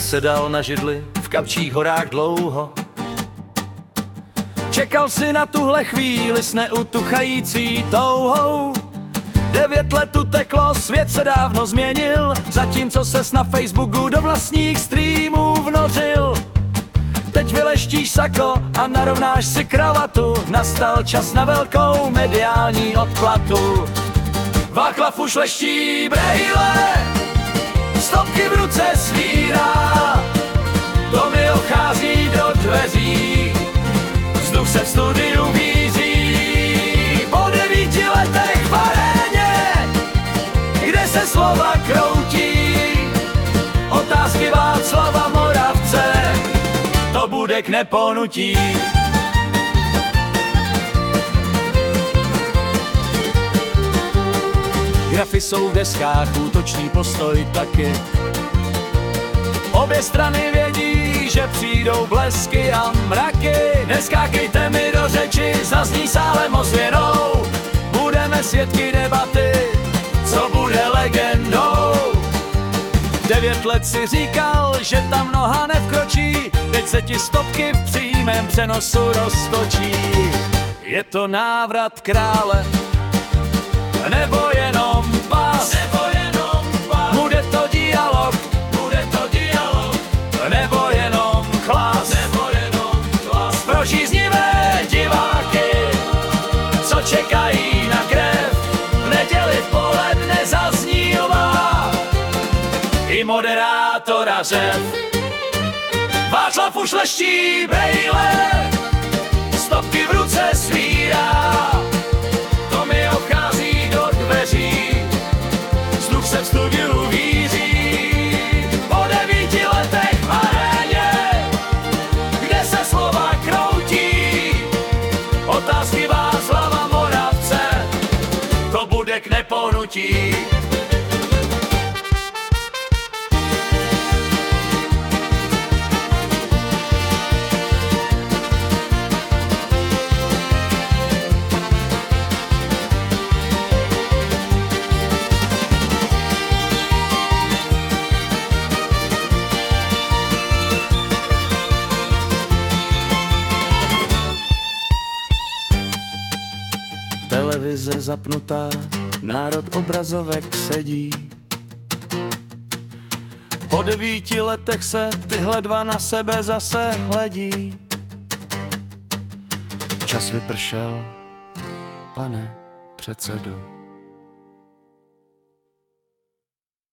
sedal na židli v Kapčích horách dlouho. Čekal si na tuhle chvíli s neutuchající touhou. 9 let uteklo, svět se dávno změnil, zatímco ses na Facebooku do vlastních streamů vnořil. Teď vyleštíš sako a narovnáš si kravatu, nastal čas na velkou mediální odplatu. Václav už leští brejle, stopky v ruce svírá, Tommy ochází do dveří, vzduch se v studiu víří. Po 9 letech v aréně, kde se slova kroutí, otázky Václava Moravce, to bude k neponutí. Grafy jsou v deskách, útočný postoj taky. Obě strany vědí, že přijdou blesky a mraky. Neskákejte mi do řeči, zazní sálem ozvěnou. Budeme svědky debaty, co bude legendou. 9 let si říkal, že tam noha nevkročí, teď se ti stopky v přímém přenosu roztočí. Je to návrat krále, nebo jenom pas? Bude to dialog, nebo jenom chlas? Pro žíznivé diváky, co čekají na krev, v neděli v poledne zaznívá i moderátora řev. Václav už leští brejle, stopky v ruce svírá, Tommy ochází do dveří, vzduch se v studiu víří. Po 9 letech v aréně, kde se slova kroutí, otázky Václava Moravce, to bude k neponutí. Televize zapnutá, národ obrazovek sedí. Po 9 letech se tyhle dva na sebe zase hledí. Čas vypršel, pane předsedo.